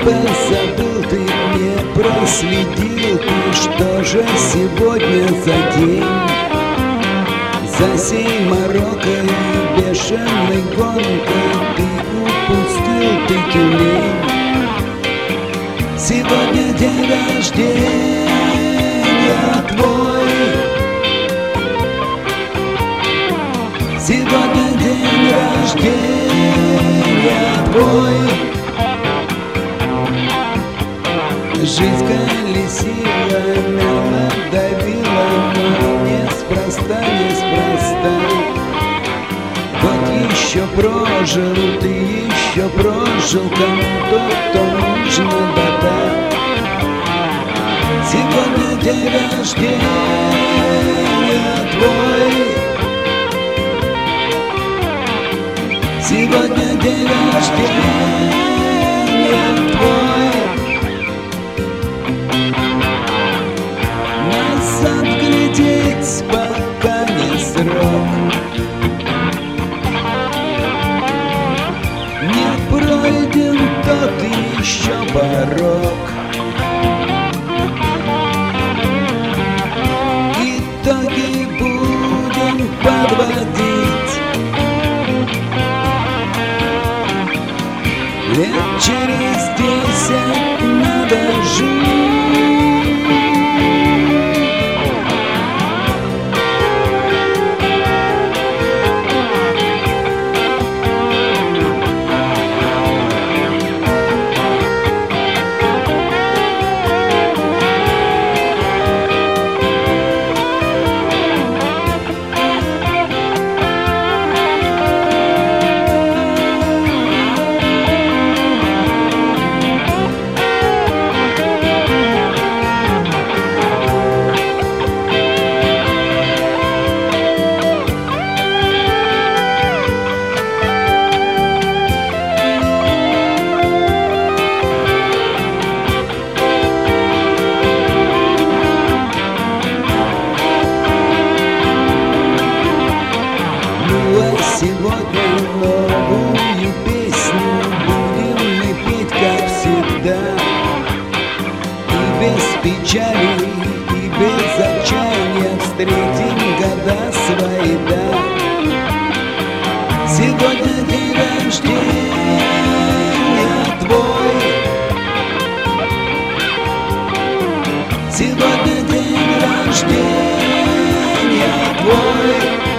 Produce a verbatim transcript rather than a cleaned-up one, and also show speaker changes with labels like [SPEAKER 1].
[SPEAKER 1] забыл, ты не проследил, ты что же сегодня за день? За сей морокой бешеной гонкой ты упустил, ты тюлень. Сегодня день рождения твой, сегодня день рождения твой. Жизнь колесила, мелко давила, но неспроста, неспроста. Год еще прожил, ты еще прожил, кому-то, кто нужно, да-да. Сегодня день рождения твой, сегодня день рождения твой. Назад глядеть пока не срок, не пройден тот еще порог. Итоги будем подводить лет через десять, надо жить. Сегодня новую песню будем мы петь, как всегда. И без печали, и без отчаяния встретим года свои, да. Сегодня день рождения твой, сегодня день рождения твой.